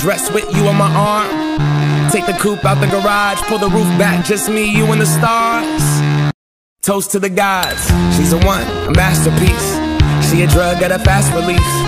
dress with you on my arm. Take the coupe out the garage, pull the roof back, just me, you and the stars. Toast to the gods, she's a one, a masterpiece. She a drug at a fast release.